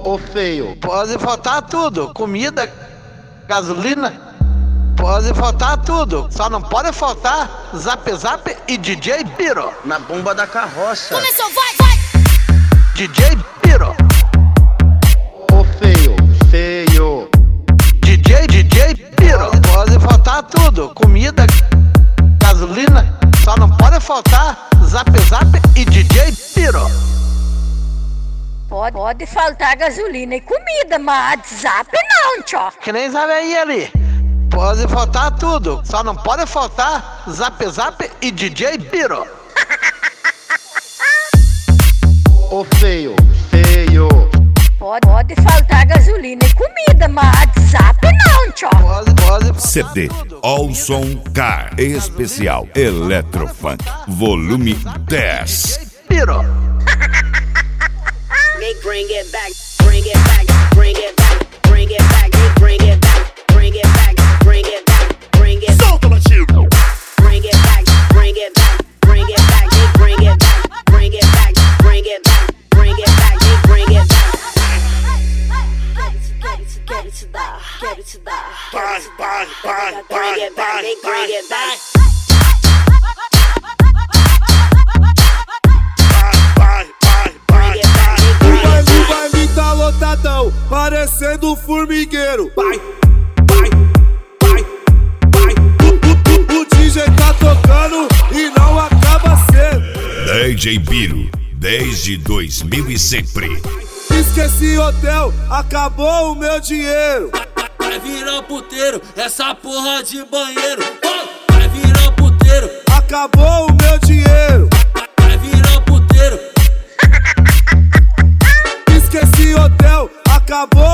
Ô feio, pode faltar tudo, comida, gasolina, pode faltar tudo, só não pode faltar Zap Zap e DJ Biro. Na bomba da carroça. Começou, vai! DJ Biro. Ô feio, feio. DJ Biro. Pode faltar tudo, comida, gasolina, só não pode faltar Zap Zap e DJ Biro. Pode faltar gasolina e comida, mas WhatsApp não, tchó. Que nem sabe aí ali. Pode faltar tudo, só não pode faltar Zap Zap e DJ Biro. Ô feio, feio. Pode faltar gasolina e comida, mas WhatsApp não, tchó. Pode CD All Som Car Especial Electrofunk Volume 10. Biro. Bring it back, bring it back, bring it back, bring it back, bring it back, bring it back, bring it back, bring it back. Solta, Matilda. Bring it back, bring it back, bring it back, bring it back, bring it back, bring it back, bring it back, bring it back. Get it to that, get it to that. Bring it back, bring it back. Lotadão, parecendo um formigueiro. Vai. O DJ tá tocando e não acaba sendo. DJ Biro, desde 2000 e sempre. Esqueci hotel, acabou o meu dinheiro. Vai virar puteiro, essa porra de banheiro. Vai virar puteiro, acabou o meu dinheiro. Vai virar puteiro. Esqueci hotel, acabou